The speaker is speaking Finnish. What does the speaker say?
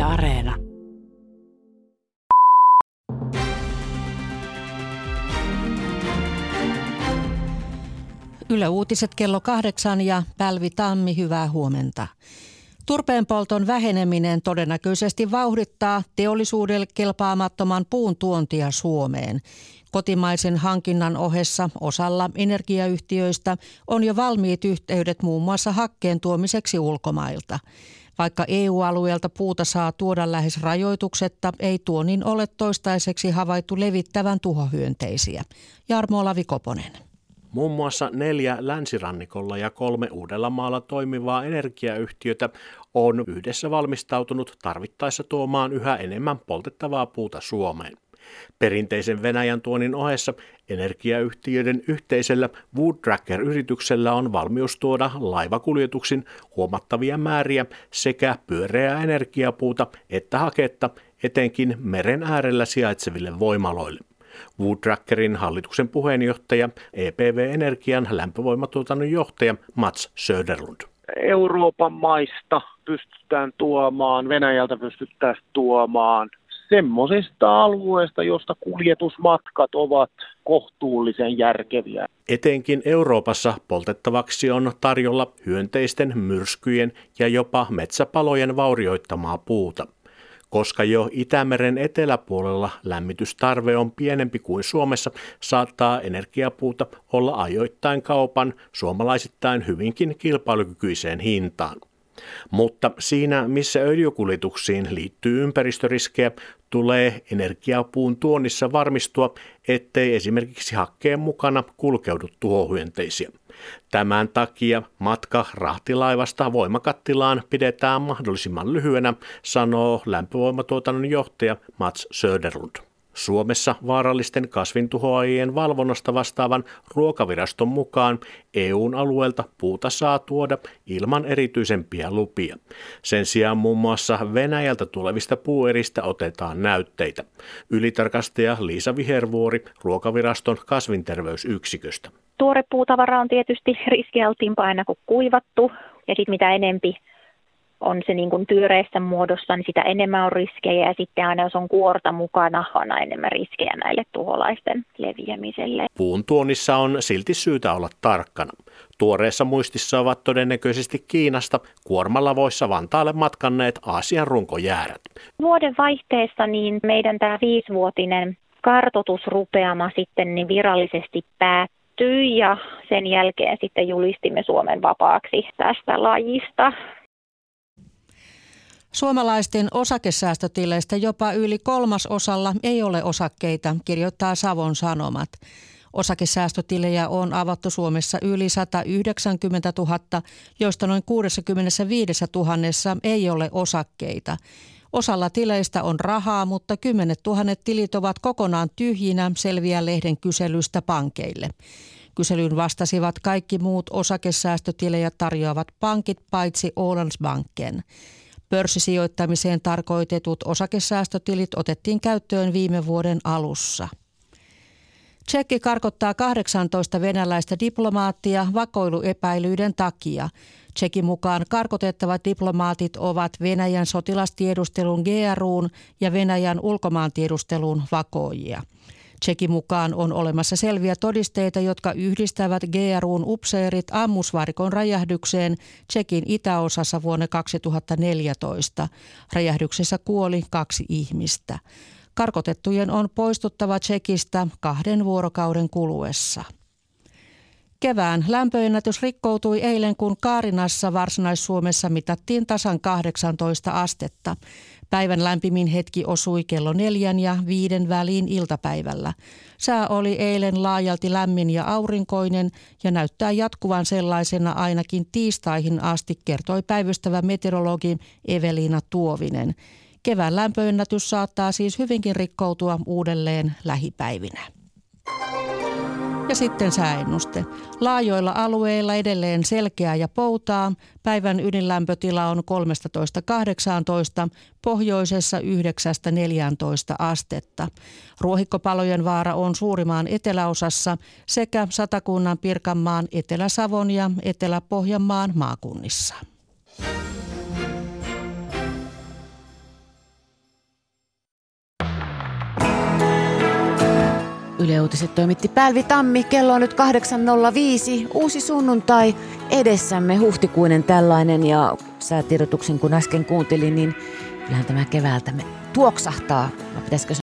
Areena. Yle Uutiset kello 8 ja Pälvi Tammi, hyvää huomenta. Turpeenpolton väheneminen todennäköisesti vauhdittaa teollisuudelle kelpaamattoman puun tuontia Suomeen. Kotimaisen hankinnan ohessa osalla energiayhtiöistä on jo valmiit yhteydet muun muassa hakkeen tuomiseksi ulkomailta. Vaikka EU-alueelta puuta saa tuoda lähes rajoituksetta, ei tuonnin ole toistaiseksi havaittu levittävän tuhohyönteisiä. Jarmo Lavi-Koponen. Muun muassa 4 länsirannikolla ja 3 Uudellamaalla toimivaa energiayhtiötä on yhdessä valmistautunut tarvittaessa tuomaan yhä enemmän poltettavaa puuta Suomeen. Perinteisen Venäjän tuonnin ohessa energiayhtiöiden yhteisellä Woodtracker-yrityksellä on valmius tuoda laivakuljetuksin huomattavia määriä sekä pyöreää energiapuuta että haketta etenkin meren äärellä sijaitseville voimaloille. Woodtrackerin hallituksen puheenjohtaja, EPV Energian lämpövoimatuotannon johtaja Mats Söderlund. Euroopan maista pystytään tuomaan, Venäjältä pystytään tuomaan semmoisista alueista, josta kuljetusmatkat ovat kohtuullisen järkeviä. Etenkin Euroopassa poltettavaksi on tarjolla hyönteisten, myrskyjen ja jopa metsäpalojen vaurioittamaa puuta. Koska jo Itämeren eteläpuolella lämmitystarve on pienempi kuin Suomessa, saattaa energiapuuta olla ajoittain kaupan suomalaisittain hyvinkin kilpailukykyiseen hintaan. Mutta siinä, missä öljykuljetuksiin liittyy ympäristöriskejä, tulee energiapuun tuonnissa varmistua, ettei esimerkiksi hakkeen mukana kulkeudu tuhohyönteisiä. Tämän takia matka rahtilaivasta voimakattilaan pidetään mahdollisimman lyhyenä, sanoo lämpövoimatuotannon johtaja Mats Söderlund. Suomessa vaarallisten kasvintuhoajien valvonnasta vastaavan Ruokaviraston mukaan EU:n alueelta puuta saa tuoda ilman erityisempiä lupia. Sen sijaan muun muassa Venäjältä tulevista puueristä otetaan näytteitä. Ylitarkastaja Liisa Vihervuori Ruokaviraston kasvinterveysyksiköstä. Tuore puutavara on tietysti riskialttiimpaa aina kuin kuivattu, ja sitten mitä enempi on se niin kuin pyöreässä muodossa, niin sitä enemmän on riskejä, ja sitten aina jos on kuorta mukana, on enemmän riskejä näille tuholaisten leviämiselle. Puun tuonnissa on silti syytä olla tarkkana. Tuoreessa muistissa ovat todennäköisesti Kiinasta kuormalavoissa Vantaalle matkanneet Aasian runkojäärät. Vuoden vaihteessa niin meidän tämä 5-vuotinen kartoitusrupeama sitten niin virallisesti päättyi, ja sen jälkeen sitten julistimme Suomen vapaaksi tästä lajista. Suomalaisten osakesäästötileistä jopa yli 1/3 ei ole osakkeita, kirjoittaa Savon Sanomat. Osakesäästötilejä on avattu Suomessa yli 190 000, joista noin 65 000 ei ole osakkeita. Osalla tileistä on rahaa, mutta 10 000 tilit ovat kokonaan tyhjinä, selviää lehden kyselystä pankeille. Kyselyyn vastasivat kaikki muut osakesäästötilejä tarjoavat pankit paitsi Ålandsbanken. Pörssisijoittamiseen tarkoitetut osakesäästötilit otettiin käyttöön viime vuoden alussa. Tšekki karkottaa 18 venäläistä diplomaattia vakoiluepäilyiden takia. Tšekin mukaan karkotettavat diplomaatit ovat Venäjän sotilastiedustelun GRU:n ja Venäjän ulkomaantiedustelun vakoojia. Tšekin mukaan on olemassa selviä todisteita, jotka yhdistävät GRU:n upseerit ammusvarikon räjähdykseen Tšekin itäosassa vuonna 2014. Räjähdyksessä kuoli 2 ihmistä. Karkotettujen on poistuttava Tšekistä 2 vuorokauden kuluessa. Kevään lämpöennätys rikkoutui eilen, kun Kaarinassa Varsinais-Suomessa mitattiin tasan 18 astetta. Päivän lämpimin hetki osui kello 4 ja 5 väliin iltapäivällä. Sää oli eilen laajalti lämmin ja aurinkoinen ja näyttää jatkuvan sellaisena ainakin tiistaihin asti, kertoi päivystävä meteorologi Eveliina Tuovinen. Kevään lämpöennätys saattaa siis hyvinkin rikkoutua uudelleen lähipäivinä. Ja sitten sääennuste. Laajoilla alueilla edelleen selkeää ja poutaa. Päivän ydinlämpötila on 13–18, pohjoisessa 9–14 astetta. Ruohikkopalojen vaara on suurimaan eteläosassa sekä Satakunnan, Pirkanmaan, Etelä-Savon ja Etelä-Pohjanmaan maakunnissa. Yle Uutiset toimitti Päälvi Tammi. Kello on nyt 8.05. Uusi sunnuntai edessämme, huhtikuinen tällainen. Ja säätiedotuksen kun äsken kuuntelin, niin kyllähän tämä keväältä tuoksahtaa. Pitäisikö